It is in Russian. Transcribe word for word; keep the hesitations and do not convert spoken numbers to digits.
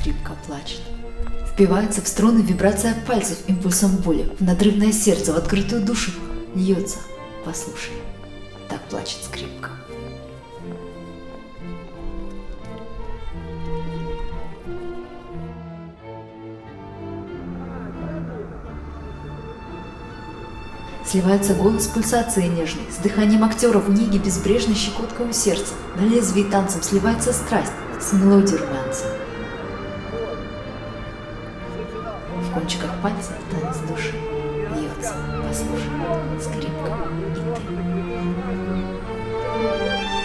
скрипка плачет. Впивается в струны вибрация пальцев импульсом боли, в надрывное сердце, в открытую душу льется. Послушай, так плачет скрипка. Сливается голос пульсации нежной, с дыханием актера в неге безбрежной щекоткой у сердца. На лезвии танцем сливается страсть с мелодией румянца. В кончиках пальцев танец души льется. Послушай, скрипка и ты.